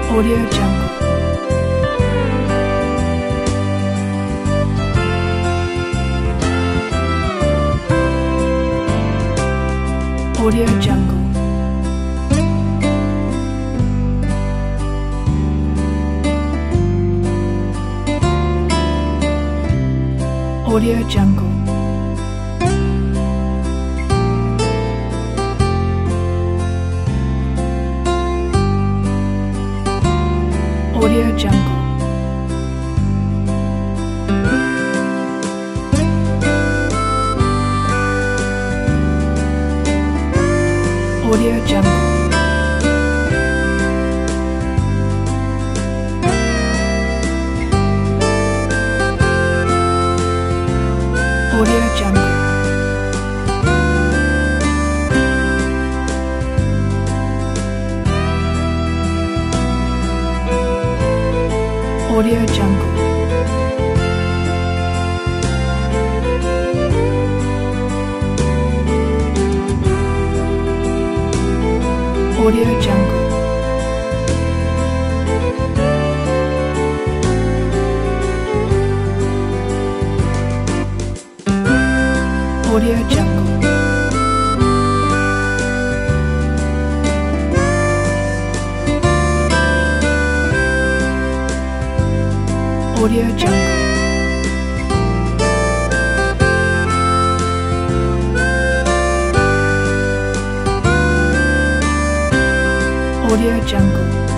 Audio Jungle. Audio Jungle. Audio Jungle. Audio Jungle. Audio Jungle. Audio Jungle. Audio Jungle. Audio Jungle. Audio Jungle. Audio Jungle. Audio Jungle.